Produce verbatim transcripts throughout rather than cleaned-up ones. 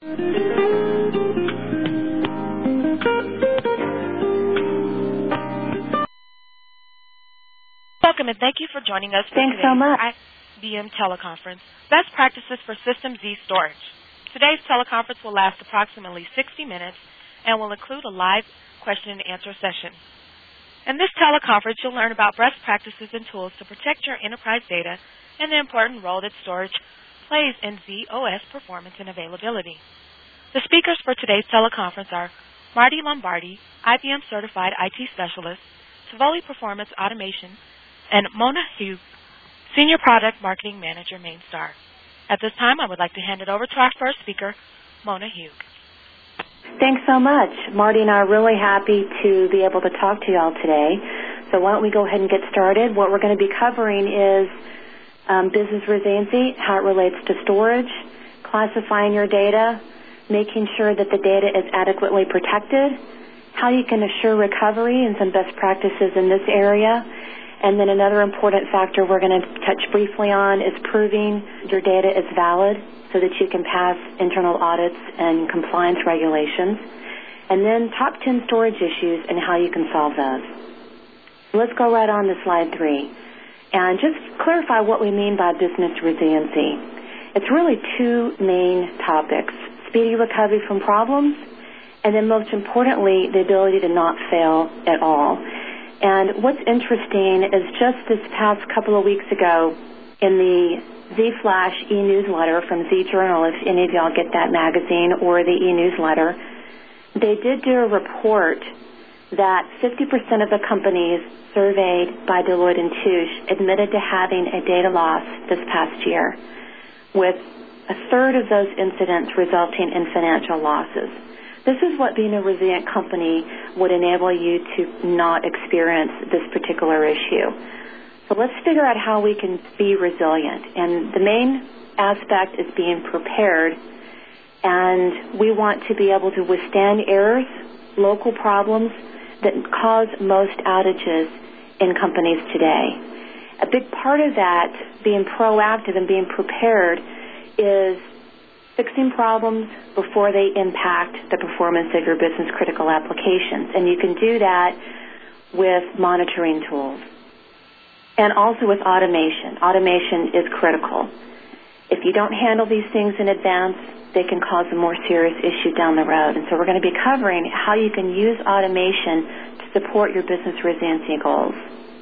Welcome and thank you for joining us for Thanks today's so much. I B M teleconference, Best Practices for System Z Storage. Today's teleconference will last approximately sixty minutes and will include a live question and answer session. In this teleconference, you'll learn about best practices and tools to protect your enterprise data and the important role that storage plays in Z O S performance and availability. The speakers for today's teleconference are Marty Lombardi, I B M Certified I T Specialist, Tivoli Performance Automation, and Mona Hughes, Senior Product Marketing Manager, Mainstar. At this time, I would like to hand it over to our first speaker, Mona Hughes. Thanks so much. Marty and I are really happy to be able to talk to you all today. So why don't we go ahead and get started. What we're going to be covering is um, business resiliency, how it relates to storage, classifying your data, making sure that the data is adequately protected, how you can assure recovery and some best practices in this area. And then another important factor we're going to touch briefly on is proving your data is valid so that you can pass internal audits and compliance regulations. And then top ten storage issues and how you can solve those. Let's go right on to slide three and just clarify what we mean by business resiliency. It's really two main topics: speedy recovery from problems, and then most importantly, the ability to not fail at all. And what's interesting is just this past couple of weeks ago in the Z-Flash e-newsletter from Z-Journal, if any of y'all get that magazine or the e-newsletter, they did do a report that fifty percent of the companies surveyed by Deloitte and Touche admitted to having a data loss this past year, with a third of those incidents resulting in financial losses. This is what being a resilient company would enable you to not experience this particular issue. So let's figure out how we can be resilient. And the main aspect is being prepared. And we want to be able to withstand errors, local problems that cause most outages in companies today. A big part of that, being proactive and being prepared, is fixing problems before they impact the performance of your business critical applications. And you can do that with monitoring tools and also with automation. Automation is critical. If you don't handle these things in advance, they can cause a more serious issue down the road. And so we're going to be covering how you can use automation to support your business resiliency goals.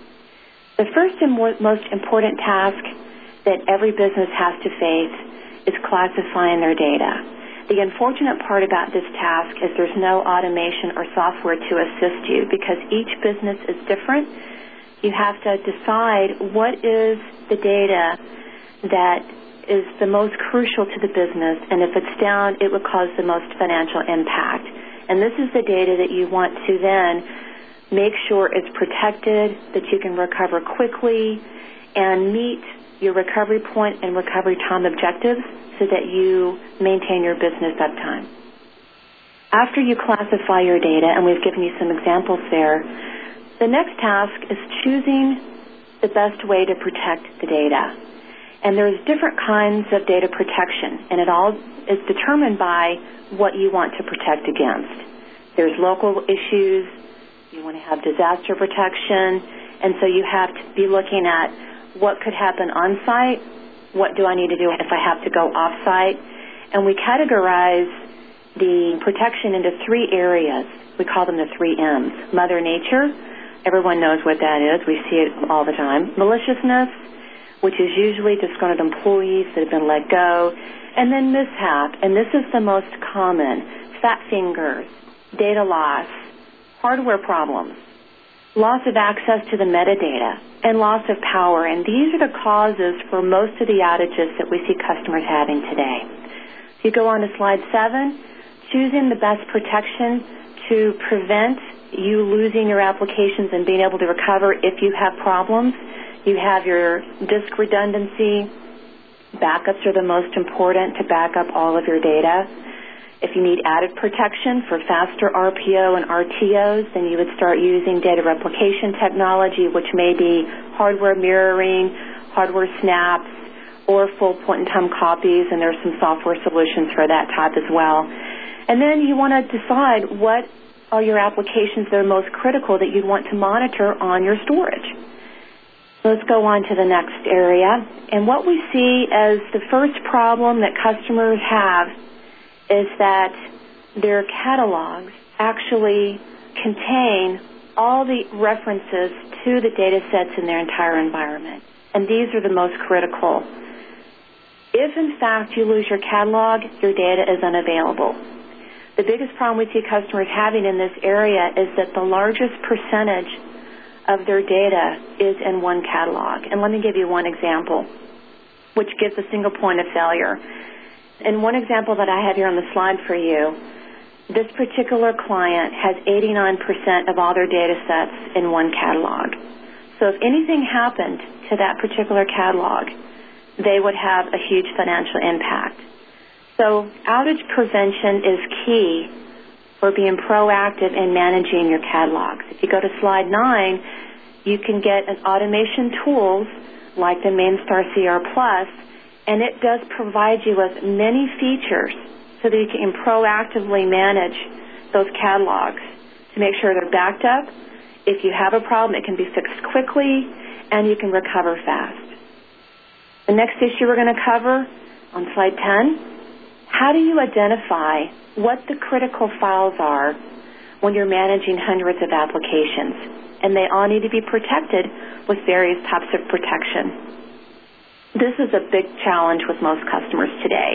The first and most important task that every business has to face is classifying their data. The unfortunate part about this task is there's no automation or software to assist you because each business is different. You have to decide what is the data that is the most crucial to the business, and if it's down, it would cause the most financial impact. And this is the data that you want to then make sure is protected, that you can recover quickly, and meet your recovery point and recovery time objectives so that you maintain your business uptime. After you classify your data, and we've given you some examples there, the next task is choosing the best way to protect the data. And there's different kinds of data protection, and it all is determined by what you want to protect against. There's local issues, you want to have disaster protection, and so you have to be looking at what could happen on-site, what do I need to do if I have to go off-site, and we categorize the protection into three areas. We call them the three M's. Mother Nature, everyone knows what that is. We see it all the time. Maliciousness, which is usually disgruntled employees that have been let go, and then mishap, and this is the most common: fat fingers, data loss, hardware problems, loss of access to the metadata, and loss of power. And these are the causes for most of the outages that we see customers having today. If you go on to slide seven, choosing the best protection to prevent you losing your applications and being able to recover if you have problems. You have your disk redundancy. Backups are the most important to back up all of your data. If you need added protection for faster R P O and R T Os, then you would start using data replication technology, which may be hardware mirroring, hardware snaps, or full point-in-time copies, and there's some software solutions for that type as well. And then you want to decide what are your applications that are most critical that you want to monitor on your storage. Let's go on to the next area. And what we see as the first problem that customers have is that their catalogs actually contain all the references to the data sets in their entire environment. And these are the most critical. If, in fact, you lose your catalog, your data is unavailable. The biggest problem we see customers having in this area is that the largest percentage of their data is in one catalog. And let me give you one example, which gives a single point of failure. And one example that I have here on the slide for you, this particular client has eighty-nine percent of all their data sets in one catalog. So if anything happened to that particular catalog, they would have a huge financial impact. So outage prevention is key for being proactive in managing your catalogs. If you go to slide nine, you can get an automation tools like the Mainstar C R Plus, and it does provide you with many features so that you can proactively manage those catalogs to make sure they're backed up. If you have a problem, it can be fixed quickly, and you can recover fast. The next issue we're going to cover on slide ten, how do you identify what the critical files are when you're managing hundreds of applications? And they all need to be protected with various types of protection. This is a big challenge with most customers today.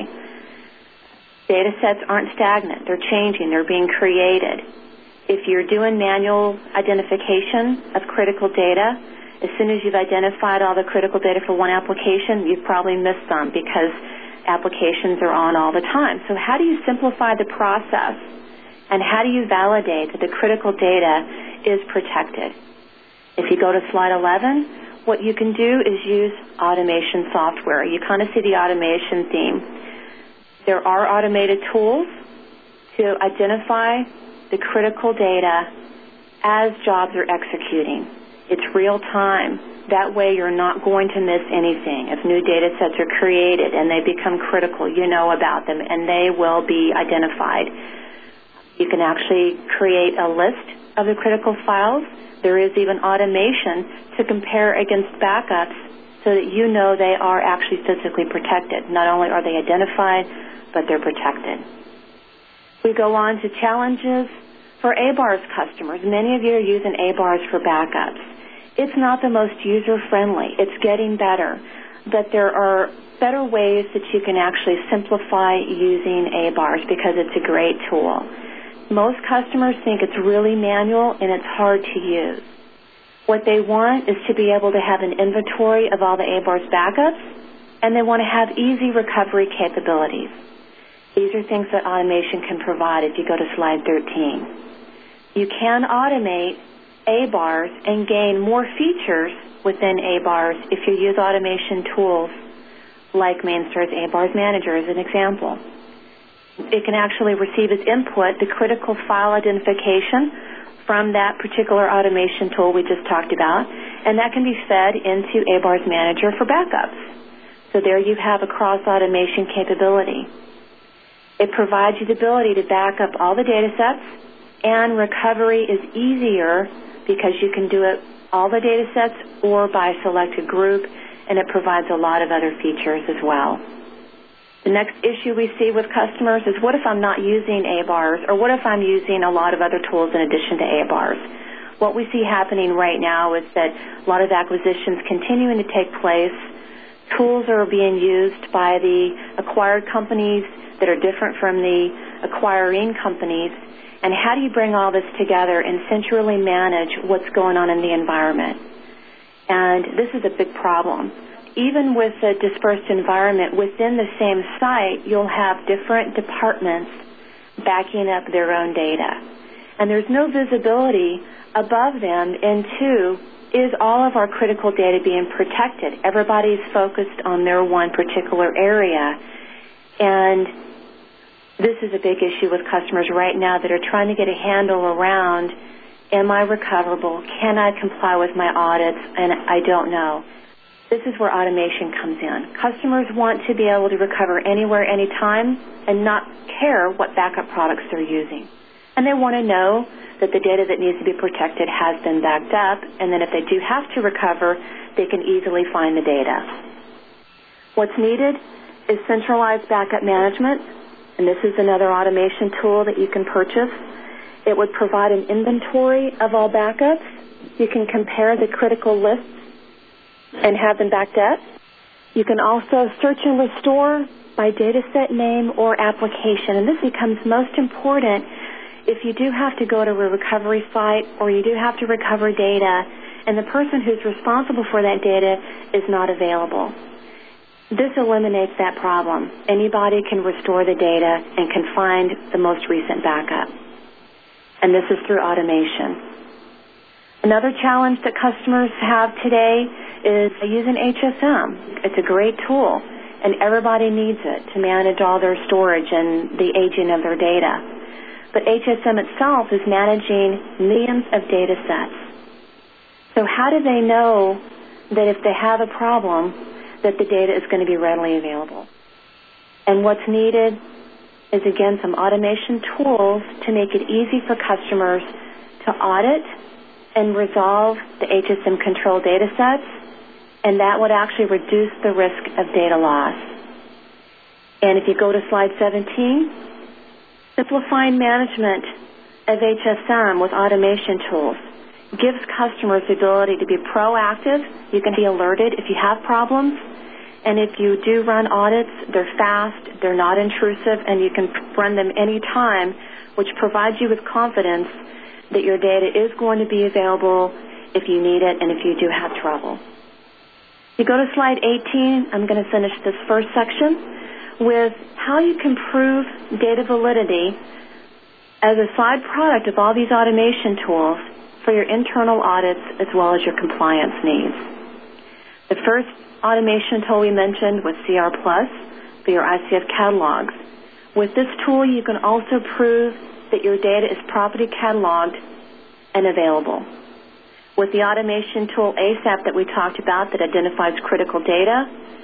Data sets aren't stagnant. They're changing. They're being created. If you're doing manual identification of critical data, as soon as you've identified all the critical data for one application, you've probably missed some because applications are on all the time. So how do you simplify the process, and how do you validate that the critical data is protected? If you go to slide eleven, what you can do is use automation software. You kind of see the automation theme. There are automated tools to identify the critical data as jobs are executing. It's real time. That way you're not going to miss anything. If new data sets are created and they become critical, you know about them, and they will be identified. You can actually create a list of the critical files. There is even automation to compare against backups so that you know they are actually physically protected. Not only are they identified, but they're protected. We go on to challenges for A B A R S customers. Many of you are using A B A R S for backups. It's not the most user-friendly. It's getting better. But there are better ways that you can actually simplify using A B A R S because it's a great tool. Most customers think it's really manual and it's hard to use. What they want is to be able to have an inventory of all the A B A R S backups, and they want to have easy recovery capabilities. These are things that automation can provide if you go to slide thirteen. You can automate A B A R S and gain more features within A B A R S if you use automation tools like Mainstar's A B A R S Manager as an example. It can actually receive as input the critical file identification from that particular automation tool we just talked about, and that can be fed into A B A R S Manager for backups. So there you have a cross-automation capability. It provides you the ability to back up all the data sets, and recovery is easier because you can do it all the data sets or by a selected group, and it provides a lot of other features as well. The next issue we see with customers is, what if I'm not using A B A R S, or what if I'm using a lot of other tools in addition to A B A R S? What we see happening right now is that a lot of acquisitions continuing to take place. Tools are being used by the acquired companies that are different from the acquiring companies. And how do you bring all this together and centrally manage what's going on in the environment? And this is a big problem. Even with a dispersed environment within the same site, you'll have different departments backing up their own data. And there's no visibility above them into, is all of our critical data being protected? Everybody's focused on their one particular area. And this is a big issue with customers right now that are trying to get a handle around, am I recoverable? Can I comply with my audits? And I don't know. This is where automation comes in. Customers want to be able to recover anywhere, anytime, and not care what backup products they're using. And they want to know that the data that needs to be protected has been backed up, and then if they do have to recover, they can easily find the data. What's needed is centralized backup management, and this is another automation tool that you can purchase. It would provide an inventory of all backups. You can compare the critical lists and have them backed up. You can also search and restore by dataset name or application, and this becomes most important if you do have to go to a recovery site or you do have to recover data and the person who's responsible for that data is not available. This eliminates that problem. Anybody can restore the data and can find the most recent backup. And this is through automation. Another challenge that customers have today is using H S M. It's a great tool, and everybody needs it to manage all their storage and the aging of their data. But H S M itself is managing millions of data sets. So how do they know that if they have a problem, that the data is going to be readily available? And what's needed is, again, some automation tools to make it easy for customers to audit and resolve the H S M control data sets, and that would actually reduce the risk of data loss. And if you go to slide seventeen, simplifying management of H S M with automation tools gives customers the ability to be proactive. You can be alerted if you have problems. And if you do run audits, they're fast, they're not intrusive, and you can run them any time, which provides you with confidence that your data is going to be available if you need it and if you do have trouble. You go to slide eighteen. I'm going to finish this first section with how you can prove data validity as a side product of all these automation tools for your internal audits as well as your compliance needs. The first automation tool we mentioned was C R Plus for your I C F catalogs. With this tool, you can also prove that your data is properly cataloged and available. With the automation tool ASAP that we talked about that identifies critical data,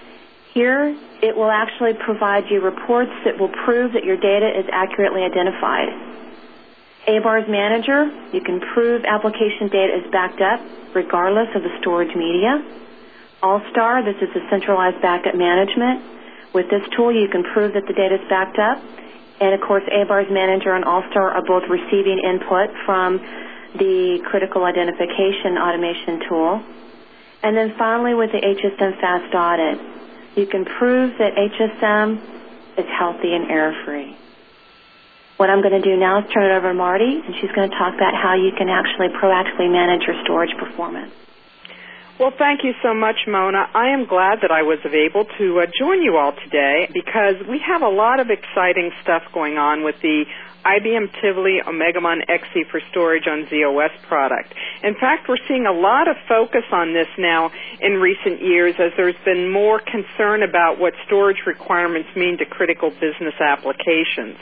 here it will actually provide you reports that will prove that your data is accurately identified. A B A R's Manager, you can prove application data is backed up regardless of the storage media. All-Star, this is the centralized backup management. With this tool, you can prove that the data is backed up. And, of course, A B A R's Manager and All-Star are both receiving input from the critical identification automation tool. And then finally, with the H S M Fast Audit, you can prove that H S M is healthy and error-free. What I'm going to do now is turn it over to Marty, and she's going to talk about how you can actually proactively manage your storage performance. Well, thank you so much, Mona. I am glad that I was able to uh, join you all today because we have a lot of exciting stuff going on with the I B M Tivoli OmegaMon X E for Storage on Z O S product. In fact, we're seeing a lot of focus on this now in recent years as there's been more concern about what storage requirements mean to critical business applications.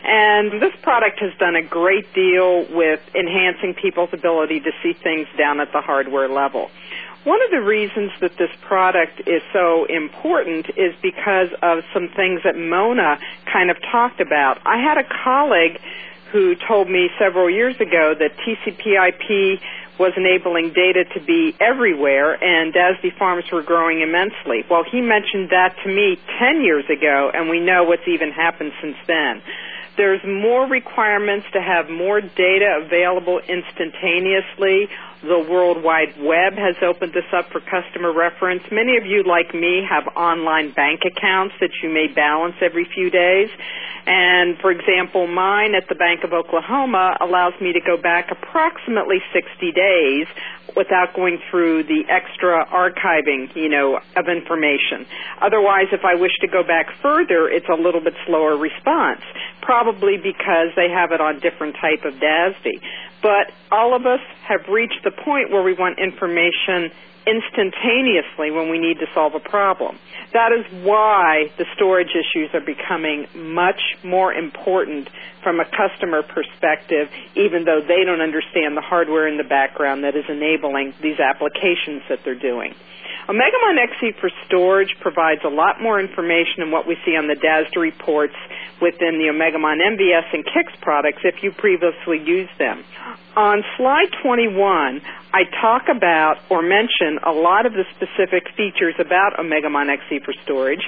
And this product has done a great deal with enhancing people's ability to see things down at the hardware level. One of the reasons that this product is so important is because of some things that Mona kind of talked about. I had a colleague who told me several years ago that T C P I P was enabling data to be everywhere, and D A S D farms were growing immensely. Well, he mentioned that to me ten years ago, and we know what's even happened since then. There's more requirements to have more data available instantaneously. The World Wide Web has opened this up for customer reference. Many of you, like me, have online bank accounts that you may balance every few days. And, for example, mine at the Bank of Oklahoma allows me to go back approximately sixty days without going through the extra archiving, you know, of information. Otherwise, if I wish to go back further, it's a little bit slower response, probably because they have it on different type of D A S D. But all of us have reached the point where we want information instantaneously when we need to solve a problem. That is why the storage issues are becoming much more important from a customer perspective, even though they don't understand the hardware in the background that is enabling these applications that they're doing. OmegaMon X E for storage provides a lot more information than what we see on the D A S D reports within the OmegaMon M V S and K I X products if you previously used them. On slide twenty-one, I talk about or mention a lot of the specific features about OmegaMon X E for storage.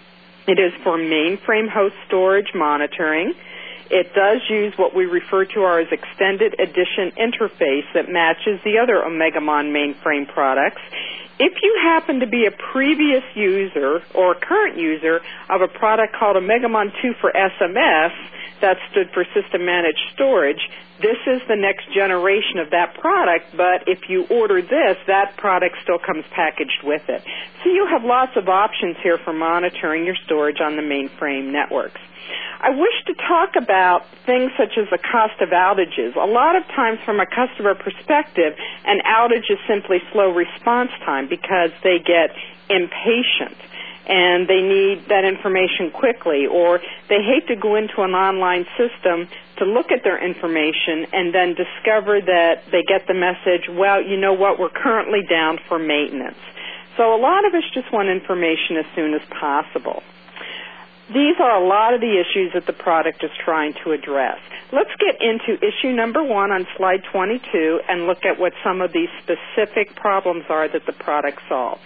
It is for mainframe host storage monitoring. It does use what we refer to as extended edition interface that matches the other OmegaMon mainframe products. If you happen to be a previous user or a current user of a product called OmegaMon two for S M S, that stood for System Managed Storage, this is the next generation of that product, but if you order this, that product still comes packaged with it. So you have lots of options here for monitoring your storage on the mainframe networks. I wish to talk about things such as the cost of outages. A lot of times from a customer perspective, an outage is simply slow response time because they get impatient and they need that information quickly, or they hate to go into an online system to look at their information and then discover that they get the message, well, you know what, we're currently down for maintenance. So a lot of us just want information as soon as possible. These are a lot of the issues that the product is trying to address. Let's get into issue number one on slide twenty-two and look at what some of these specific problems are that the product solves.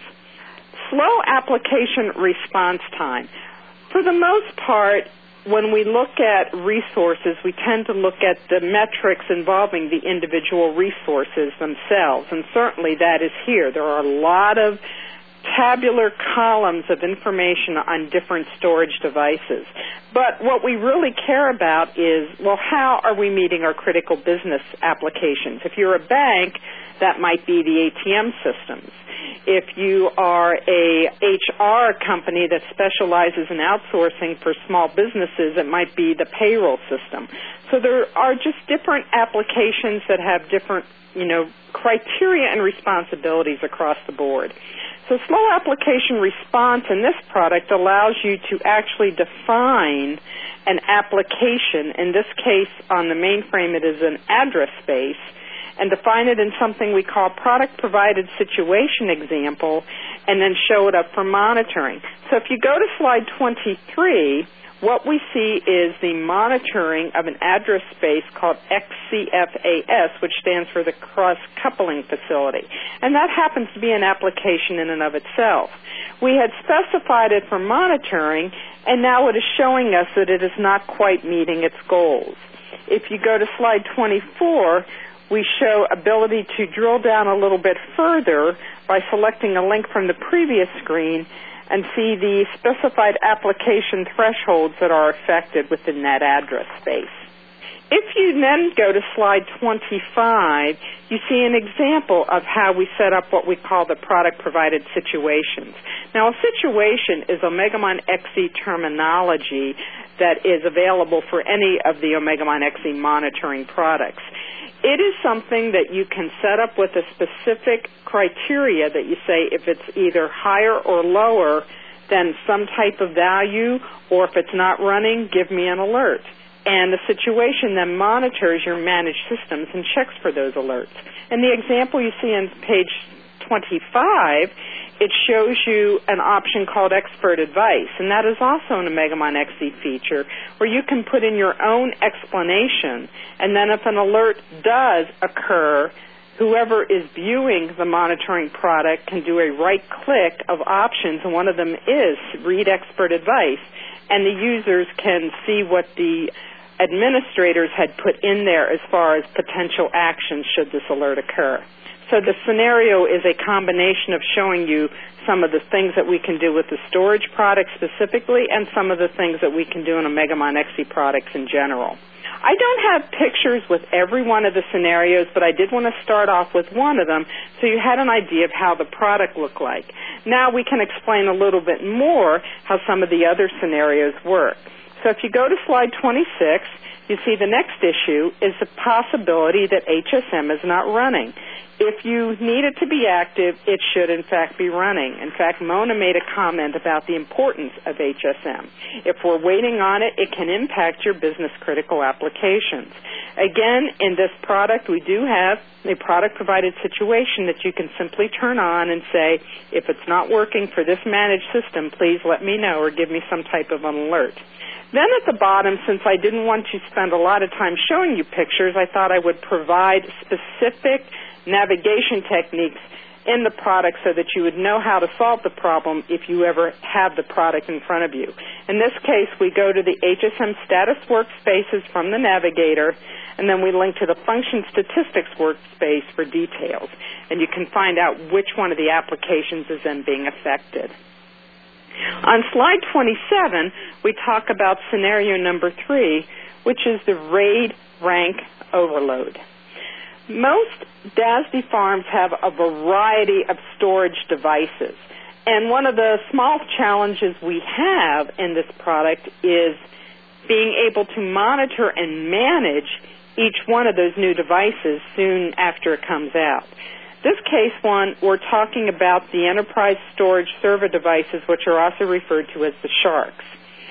Slow application response time. For the most part, when we look at resources, we tend to look at the metrics involving the individual resources themselves, and certainly that is here. There are a lot of tabular columns of information on different storage devices. But what we really care about is, well, how are we meeting our critical business applications? If you're a bank, that might be the A T M systems. If you are a H R company that specializes in outsourcing for small businesses, it might be the payroll system. So there are just different applications that have different, you know, criteria and responsibilities across the board. So slow application response in this product allows you to actually define an application. In this case, on the mainframe, it is an address space, and define it in something we call product-provided situation example, and then show it up for monitoring. So if you go to slide twenty-three, what we see is the monitoring of an address space called X C F A S, which stands for the Cross-Coupling Facility. And that happens to be an application in and of itself. We had specified it for monitoring, and now it is showing us that it is not quite meeting its goals. If you go to slide twenty-four, we show ability to drill down a little bit further by selecting a link from the previous screen and see the specified application thresholds that are affected within that address space. If you then go to slide twenty-five, you see an example of how we set up what we call the product-provided situations. Now, a situation is OmegaMon X E terminology that is available for any of the OmegaMon X E monitoring products. It is something that you can set up with a specific criteria that you say if it's either higher or lower than some type of value, or if it's not running, give me an alert. And the situation then monitors your managed systems and checks for those alerts. And the example you see on page twenty-five, it shows you an option called Expert Advice, and that is also an OmegaMon X E feature where you can put in your own explanation, and then if an alert does occur, whoever is viewing the monitoring product can do a right-click of options, and one of them is Read Expert Advice, and the users can see what the administrators had put in there as far as potential actions should this alert occur. So the scenario is a combination of showing you some of the things that we can do with the storage product specifically and some of the things that we can do in OmegaMon X E products in general. I don't have pictures with every one of the scenarios, but I did want to start off with one of them so you had an idea of how the product looked like. Now we can explain a little bit more how some of the other scenarios work. So if you go to slide twenty-six, you see the next issue is the possibility that H S M is not running. If you need it to be active, it should, in fact, be running. In fact, Mona made a comment about the importance of H S M. If we're waiting on it, it can impact your business-critical applications. Again, in this product, we do have a product-provided situation that you can simply turn on and say, if it's not working for this managed system, please let me know or give me some type of an alert. Then at the bottom, since I didn't want to spend a lot of time showing you pictures, I thought I would provide specific navigation techniques in the product so that you would know how to solve the problem if you ever have the product in front of you. In this case, we go to the H S M status workspaces from the navigator, and then we link to the function statistics workspace for details. And you can find out which one of the applications is then being affected. On slide twenty-seven, we talk about scenario number three, which is the RAID rank overload. Most D A S D farms have a variety of storage devices, and one of the small challenges we have in this product is being able to monitor and manage each one of those new devices soon after it comes out. This case one, we're talking about the enterprise storage server devices, which are also referred to as the sharks.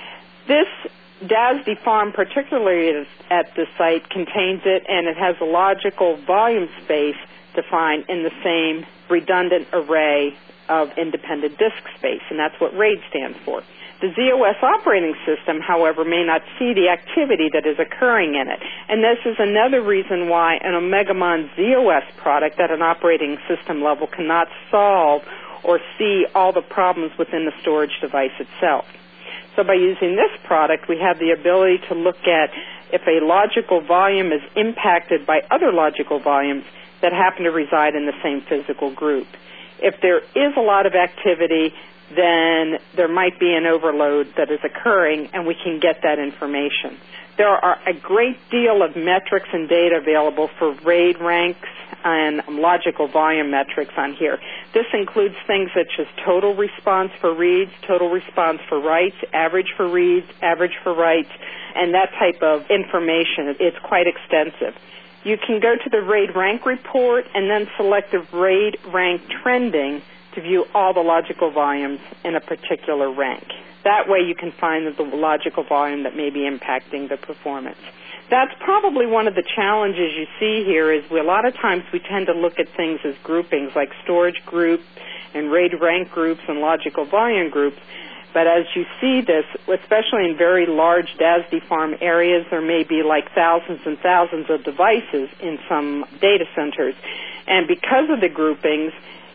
This D A S D farm, particularly at the site, contains it, and it has a logical volume space defined in the same redundant array of independent disk space, and that's what RAID stands for. The Z O S operating system, however, may not see the activity that is occurring in it, and this is another reason why an Omegamon Z O S product at an operating system level cannot solve or see all the problems within the storage device itself. So by using this product, we have the ability to look at if a logical volume is impacted by other logical volumes that happen to reside in the same physical group. If there is a lot of activity, then there might be an overload that is occurring, and we can get that information. There are a great deal of metrics and data available for RAID ranks and logical volume metrics on here. This includes things such as total response for reads, total response for writes, average for reads, average for writes, and that type of information. It's quite extensive. You can go to the RAID rank report and then select the RAID rank trending to view all the logical volumes in a particular rank. That way you can find the logical volume that may be impacting the performance. That's probably one of the challenges you see here is we, a lot of times we tend to look at things as groupings like storage groups and RAID rank groups and logical volume groups. But as you see this, especially in very large D A S D farm areas, there may be like thousands and thousands of devices in some data centers. And because of the groupings,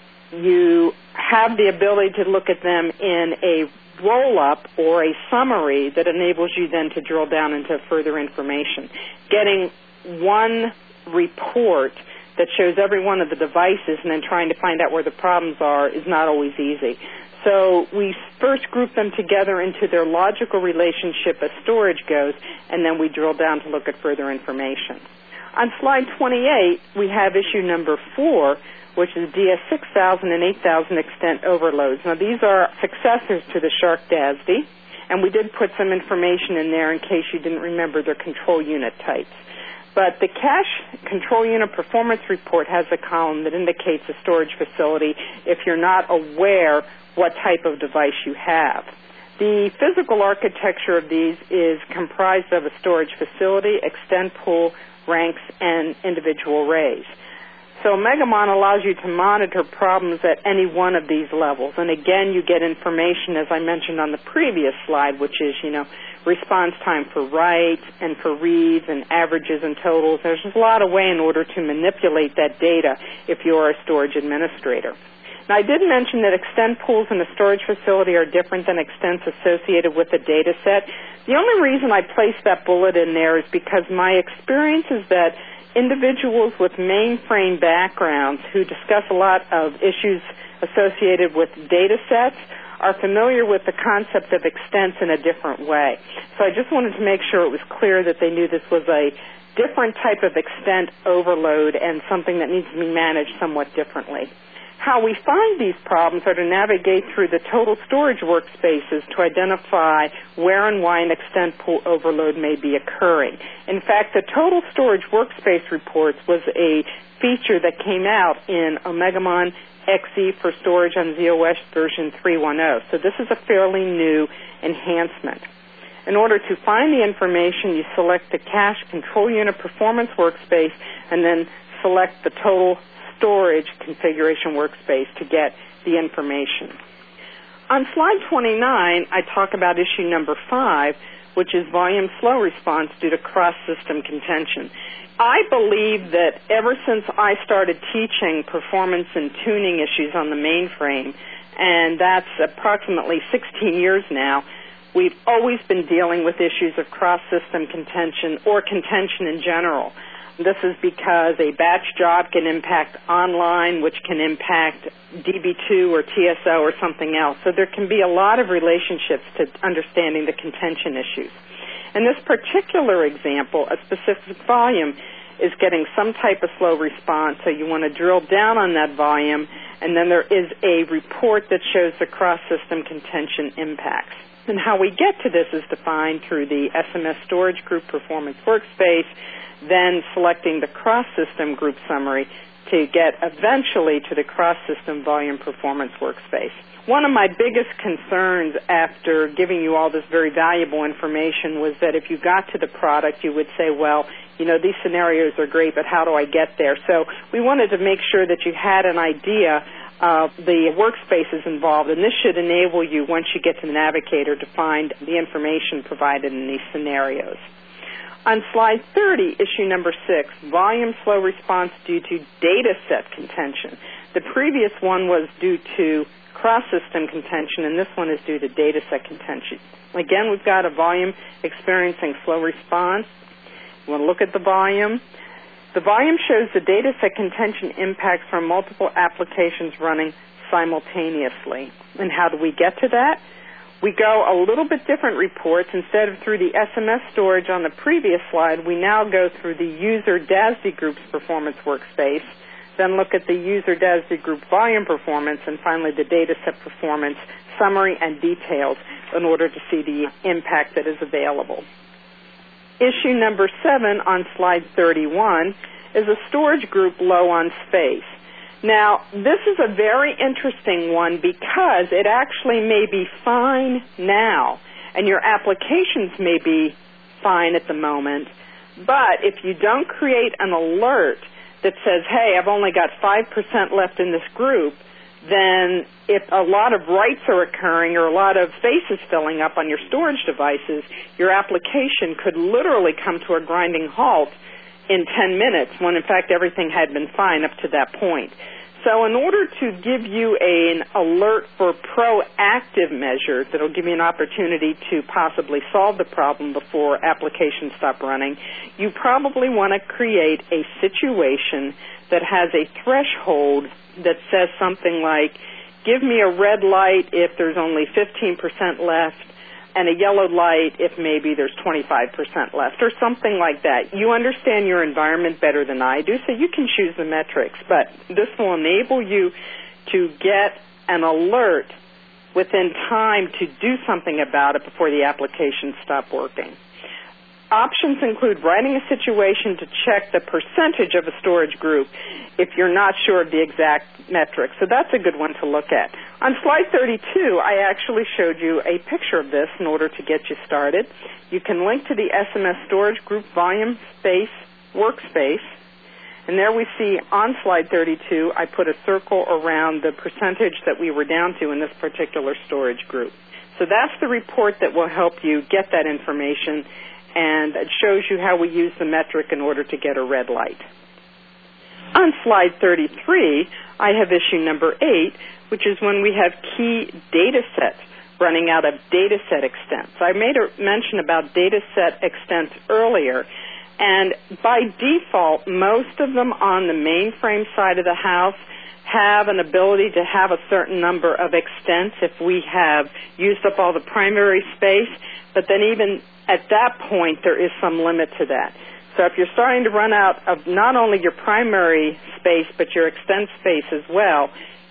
you have the ability to look at them in a roll-up or a summary that enables you then to drill down into further information. Getting one report that shows every one of the devices and then trying to find out where the problems are is not always easy. So we first group them together into their logical relationship as storage goes, and then we drill down to look at further information. On slide twenty-eight, we have issue number four, which is D S six thousand and eight thousand extent overloads. Now, these are successors to the Shark D A S D, and we did put some information in there in case you didn't remember their control unit types. But the cache control unit performance report has a column that indicates a storage facility if you're not aware what type of device you have. The physical architecture of these is comprised of a storage facility, extent pool, ranks, and individual arrays. So Omegamon allows you to monitor problems at any one of these levels. And again, you get information, as I mentioned on the previous slide, which is, you know, response time for writes and for reads and averages and totals. There's a lot of way in order to manipulate that data if you're a storage administrator. Now, I did mention that extent pools in a storage facility are different than extents associated with a data set. The only reason I placed that bullet in there is because my experience is that individuals with mainframe backgrounds who discuss a lot of issues associated with data sets are familiar with the concept of extents in a different way. So I just wanted to make sure it was clear that they knew this was a different type of extent overload and something that needs to be managed somewhat differently. How we find these problems are to navigate through the total storage workspaces to identify where and why an extent pool overload may be occurring. In fact, the total storage workspace reports was a feature that came out in Omegamon X E for storage on z O S version three point ten. So this is a fairly new enhancement. In order to find the information, you select the Cache Control Unit Performance Workspace and then select the Total Storage Configuration Workspace to get the information. On slide twenty-nine, I talk about issue number five, which is volume slow response due to cross-system contention. I believe that ever since I started teaching performance and tuning issues on the mainframe, and that's approximately sixteen years now, we've always been dealing with issues of cross-system contention or contention in general. This is because a batch job can impact online, which can impact D B two or T S O or something else. So there can be a lot of relationships to understanding the contention issues. In this particular example, a specific volume is getting some type of slow response, so you want to drill down on that volume, and then there is a report that shows the cross-system contention impacts. And how we get to this is defined through the S M S Storage Group Performance Workspace, then selecting the cross-system group summary to get eventually to the cross-system volume performance workspace. One of my biggest concerns after giving you all this very valuable information was that if you got to the product, you would say, well, you know, these scenarios are great, but how do I get there? So we wanted to make sure that you had an idea of the workspaces involved, and this should enable you, once you get to the Navigator, to find the information provided in these scenarios. On slide thirty, issue number six, volume slow response due to data set contention. The previous one was due to cross-system contention, and this one is due to data set contention. Again, we've got a volume experiencing slow response. You want to look at the volume. The volume shows the data set contention impacts from multiple applications running simultaneously. And how do we get to that? We go a little bit different reports. Instead of through the S M S storage on the previous slide, we now go through the user D A S D Group's performance workspace, then look at the user D A S D Group volume performance, and finally the data set performance summary and details in order to see the impact that is available. Issue number seven on slide thirty-one is a storage group low on space. Now, this is a very interesting one because it actually may be fine now, and your applications may be fine at the moment, but if you don't create an alert that says, hey, I've only got five percent left in this group, then if a lot of writes are occurring or a lot of space is filling up on your storage devices, your application could literally come to a grinding halt in ten minutes when, in fact, everything had been fine up to that point. So in order to give you an alert for proactive measures that will give you an opportunity to possibly solve the problem before applications stop running, you probably want to create a situation that has a threshold that says something like, give me a red light if there's only fifteen percent left, and a yellow light if maybe there's twenty-five percent left, or something like that. You understand your environment better than I do, so you can choose the metrics, but this will enable you to get an alert within time to do something about it before the applications stop working. Options include writing a situation to check the percentage of a storage group if you're not sure of the exact metric. So that's a good one to look at. On slide thirty-two, I actually showed you a picture of this in order to get you started. You can link to the S M S Storage Group Volume Space Workspace. And there we see on slide thirty-two, I put a circle around the percentage that we were down to in this particular storage group. So that's the report that will help you get that information, and it shows you how we use the metric in order to get a red light. On slide thirty-three, I have issue number eight, which is when we have key data sets running out of data set extents. I made a mention about data set extents earlier, and by default, most of them on the mainframe side of the house have an ability to have a certain number of extents if we have used up all the primary space, but then even at that point, there is some limit to that. So if you're starting to run out of not only your primary space, but your extent space as well,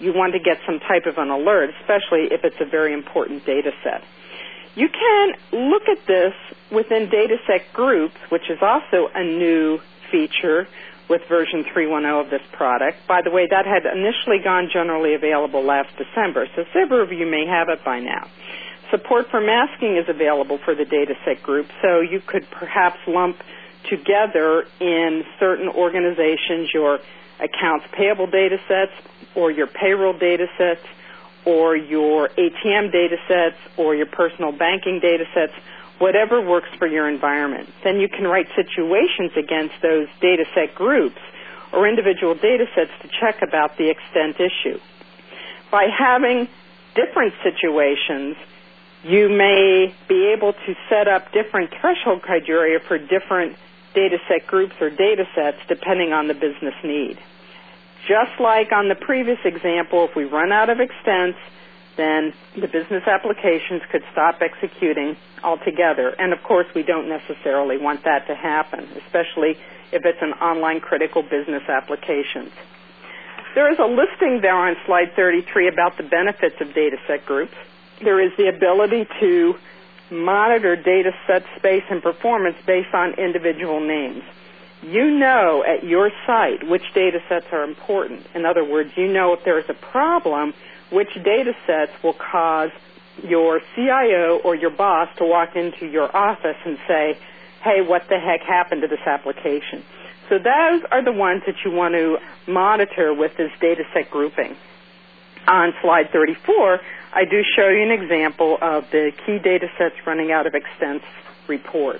you want to get some type of an alert, especially if it's a very important data set. You can look at this within dataset groups, which is also a new feature with version three point ten of this product. By the way, that had initially gone generally available last December, so several of you may have it by now. Support for masking is available for the dataset group, so you could perhaps lump together in certain organizations your accounts payable data sets or your payroll data sets or your A T M data sets or your personal banking data sets, whatever works for your environment. Then you can write situations against those data set groups or individual data sets to check about the extent issue. By having different situations, you may be able to set up different threshold criteria for different data set groups or data sets depending on the business need. Just like on the previous example, if we run out of extents, then the business applications could stop executing altogether. And, of course, we don't necessarily want that to happen, especially if it's an online critical business application. There is a listing there on slide thirty-three about the benefits of data set groups. There is the ability to monitor data set space and performance based on individual names. You know at your site which data sets are important. In other words, you know if there is a problem, which data sets will cause your C I O or your boss to walk into your office and say, hey, what the heck happened to this application? So those are the ones that you want to monitor with this data set grouping. On slide thirty-four, I do show you an example of the key data sets running out of extents report.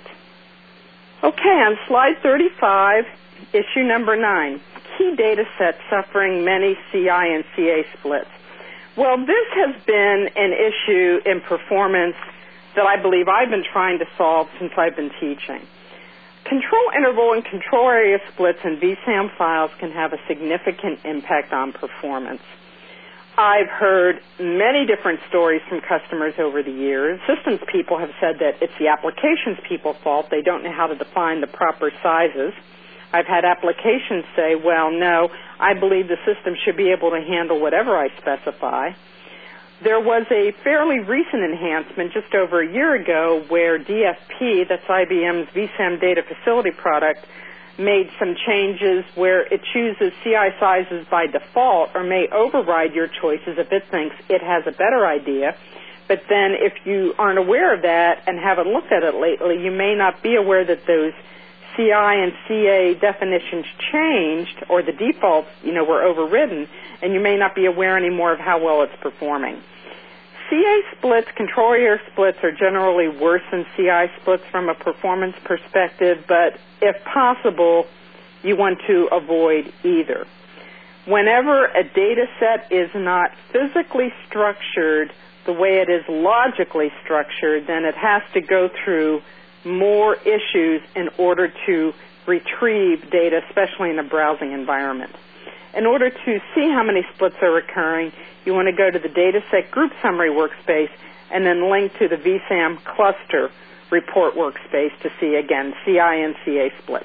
Okay, on slide thirty-five, issue number nine, key data sets suffering many C I and C A splits. Well, this has been an issue in performance that I believe I've been trying to solve since I've been teaching. Control interval and control area splits in V SAM files can have a significant impact on performance. I've heard many different stories from customers over the years. Systems people have said that it's the applications people's fault. They don't know how to define the proper sizes. I've had applications say, well, no, I believe the system should be able to handle whatever I specify. There was a fairly recent enhancement just over a year ago where D F P, that's I B M's V SAM data facility product, made some changes where it chooses C I sizes by default or may override your choices if it thinks it has a better idea. But then if you aren't aware of that and haven't looked at it lately, you may not be aware that those C I and C A definitions changed or the defaults, you know, were overridden, and you may not be aware anymore of how well it's performing. C A splits, control area splits, are generally worse than C I splits from a performance perspective, but if possible, you want to avoid either. Whenever a data set is not physically structured the way it is logically structured, then it has to go through more issues in order to retrieve data, especially in a browsing environment. In order to see how many splits are occurring, you want to go to the Dataset Group Summary workspace and then link to the V SAM Cluster Report workspace to see, again, C I and C A splits.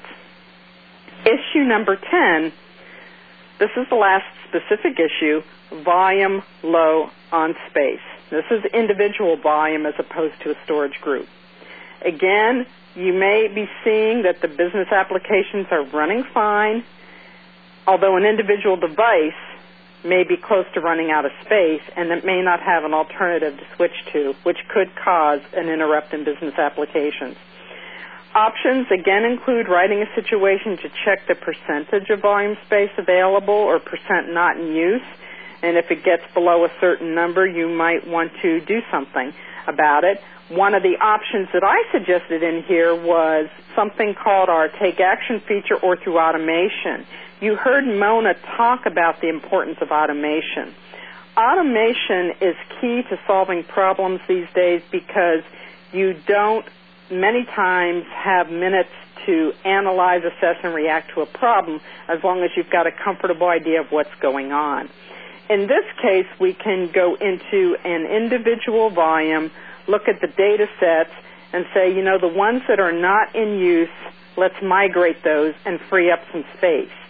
Issue number ten, this is the last specific issue, volume low on space. This is individual volume as opposed to a storage group. Again, you may be seeing that the business applications are running fine, although an individual device may be close to running out of space and it may not have an alternative to switch to, which could cause an interrupt in business applications. Options, again, include writing a situation to check the percentage of volume space available or percent not in use, and if it gets below a certain number, you might want to do something about it. One of the options that I suggested in here was something called our Take Action feature or through automation. You heard Mona talk about the importance of automation. Automation is key to solving problems these days because you don't many times have minutes to analyze, assess, and react to a problem as long as you've got a comfortable idea of what's going on. In this case, we can go into an individual volume, look at the data sets, and say, you know, the ones that are not in use, let's migrate those and free up some space.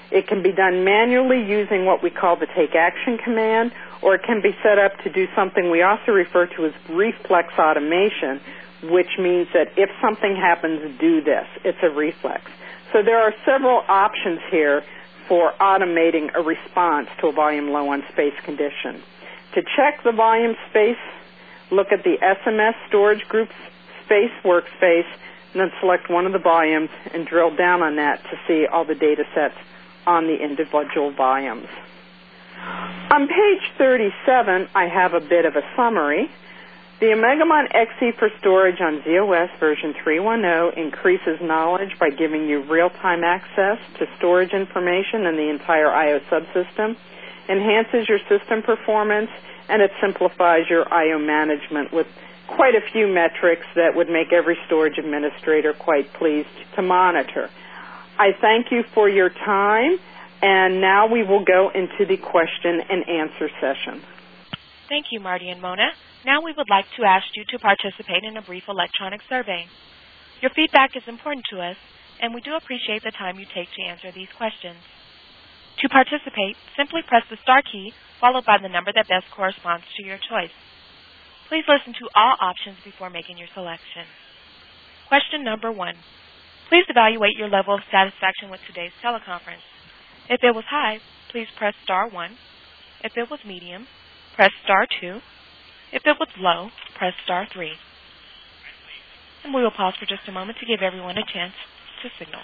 It can be done manually using what we call the take action command, or it can be set up to do something we also refer to as reflex automation, which means that if something happens, do this. It's a reflex. So there are several options here for automating a response to a volume low on space condition. To check the volume space, look at the S M S storage group space workspace, and then select one of the volumes and drill down on that to see all the data sets on the individual volumes. On page thirty-seven, I have a bit of a summary. The Omegamon X E for storage on Z O S version three point ten increases knowledge by giving you real-time access to storage information in the entire I O subsystem, enhances your system performance, and it simplifies your I O management with quite a few metrics that would make every storage administrator quite pleased to monitor. I thank you for your time, and now we will go into the question and answer session. Thank you, Marty and Mona. Now we would like to ask you to participate in a brief electronic survey. Your feedback is important to us, and we do appreciate the time you take to answer these questions. To participate, simply press the star key followed by the number that best corresponds to your choice. Please listen to all options before making your selection. Question number one. Please evaluate your level of satisfaction with today's teleconference. If it was high, please press star one. If it was medium, press star two. If it was low, press star three. And we will pause for just a moment to give everyone a chance to signal.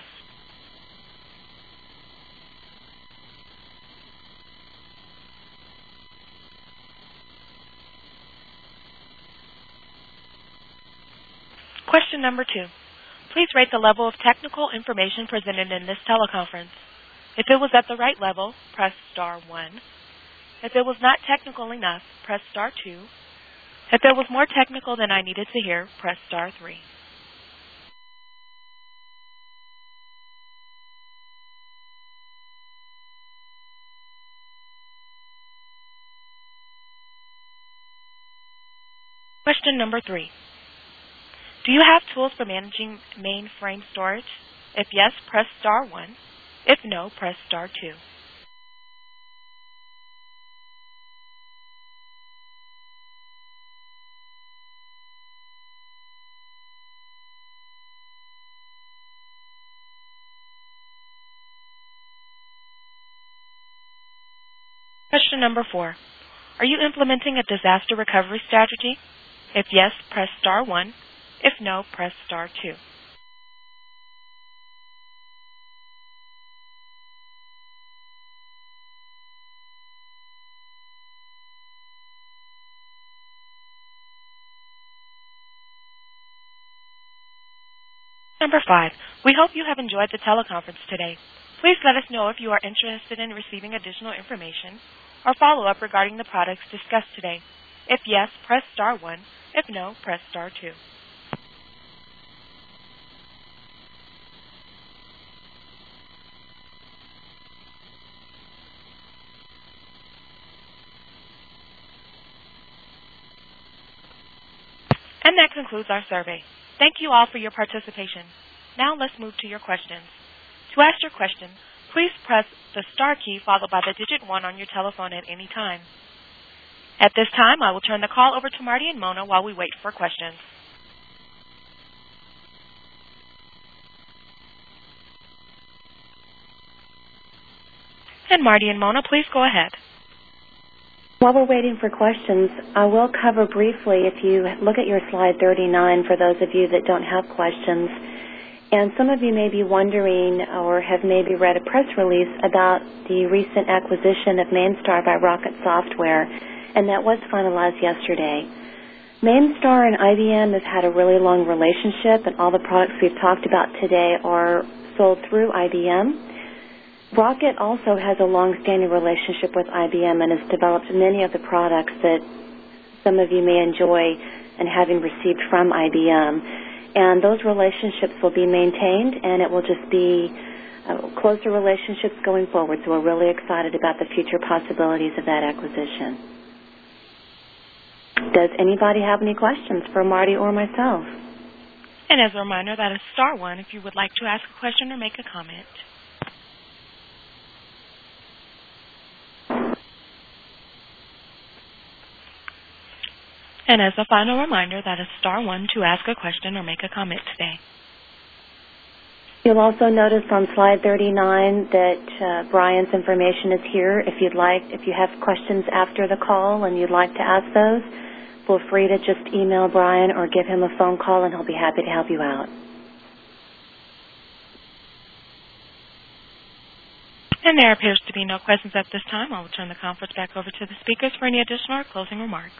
Question number two. Please rate the level of technical information presented in this teleconference. If it was at the right level, press star one. If it was not technical enough, press star two. If it was more technical than I needed to hear, press star three. Question number three. Do you have tools for managing mainframe storage? If yes, press star one. If no, press star two. Question number four. Are you implementing a disaster recovery strategy? If yes, press star one. If no, press star two. Number five. We hope you have enjoyed the teleconference today. Please let us know if you are interested in receiving additional information or follow-up regarding the products discussed today. If yes, press star one. If no, press star two. And that concludes our survey. Thank you all for your participation. Now let's move to your questions. To ask your question, please press the star key followed by the digit one on your telephone at any time. At this time, I will turn the call over to Marty and Mona while we wait for questions. And Marty and Mona, please go ahead. While we're waiting for questions, I will cover briefly, if you look at your slide thirty-nine, for those of you that don't have questions, and some of you may be wondering or have maybe read a press release about the recent acquisition of Mainstar by Rocket Software, and that was finalized yesterday. Mainstar and I B M have had a really long relationship, and all the products we've talked about today are sold through I B M. Rocket also has a long-standing relationship with I B M and has developed many of the products that some of you may enjoy and having received from I B M. And those relationships will be maintained, and it will just be uh, closer relationships going forward. So we're really excited about the future possibilities of that acquisition. Does anybody have any questions for Marty or myself? And as a reminder, that is star one if you would like to ask a question or make a comment. And as a final reminder, that is star one to ask a question or make a comment today. You'll also notice on slide thirty-nine that uh, Brian's information is here. If you'd like, if you have questions after the call and you'd like to ask those, feel free to just email Brian or give him a phone call, and he'll be happy to help you out. And there appears to be no questions at this time. I will turn the conference back over to the speakers for any additional or closing remarks.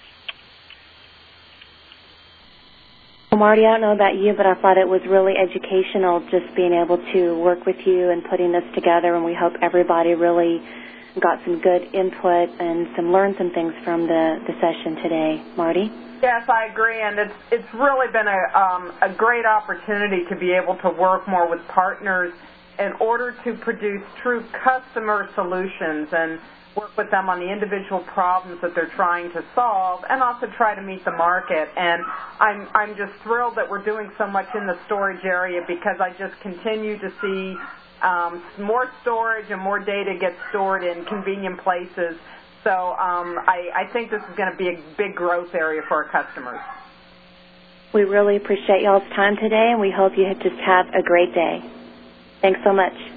Well, Marty, I don't know about you, but I thought it was really educational just being able to work with you and putting this together, and we hope everybody really got some good input and some learned some things from the, the session today. Marty? Yes, I agree, and it's it's really been a um, a great opportunity to be able to work more with partners in order to produce true customer solutions and work with them on the individual problems that they're trying to solve, and also try to meet the market. And I'm I'm just thrilled that we're doing so much in the storage area, because I just continue to see um, more storage and more data get stored in convenient places. So um, I, I think this is going to be a big growth area for our customers. We really appreciate y'all's time today, and we hope you just have a great day. Thanks so much.